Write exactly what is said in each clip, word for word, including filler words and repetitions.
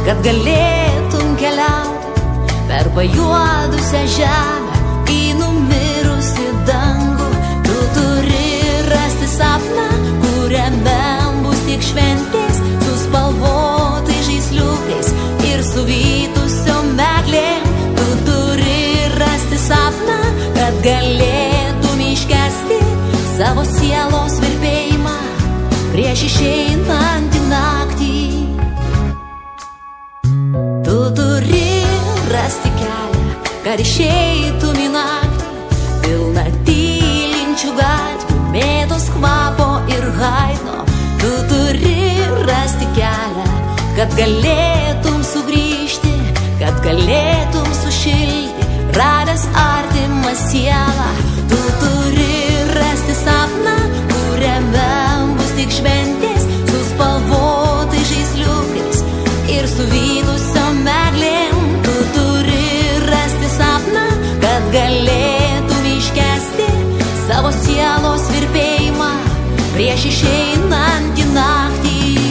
kad galėtum keliauti per pajuodusią žemę į numirusį dangų. Tu turi rasti sapną, kuriame bus tik šventės, su spalvotais žaisliukais ir suvytusiom meglėm. Tu turi rasti sapną, kad galėtum iškęsti savo sielos virpėjimą prieš išeinant į naktį. Tu turi rasti kelią, kad išeitum į naktį, pilna tylinčių gatvių, mėtos kvapo ir haidno. Tu turi rasti kelią, kad galėtum sugrįžti, kad galėtum sušilti, radęs artimą sielą. Tu turi rasti sapną, kuriame bus tik šventės, su spalvotais žaisliukais ir suvytusiom meglėm. Tu turi rasti sapną, kad galėtum iškęsti savo sielos virpėjimą prieš išeinant į naktį.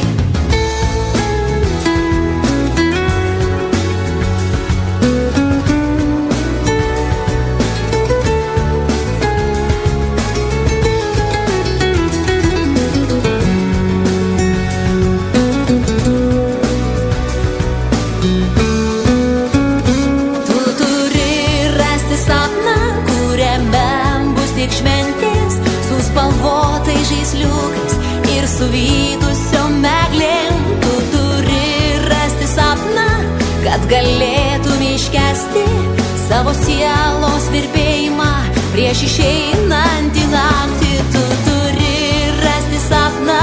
Šventės su spalvotais žaisliukais ir suvytusiom meglėm. Tu turi rasti sapną, kad galėtum iškęsti savo sielos virpėjimą prieš išeinant į naktį. Tu turi rasti sapną,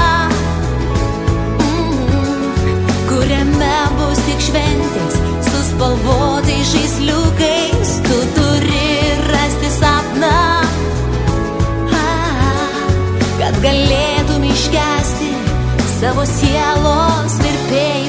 mm, kuriame bus tik šventės su spalvotais žaisliukais. Tu turi rasti sapną, kad galėtum iškęsti savo sielos virpėjimą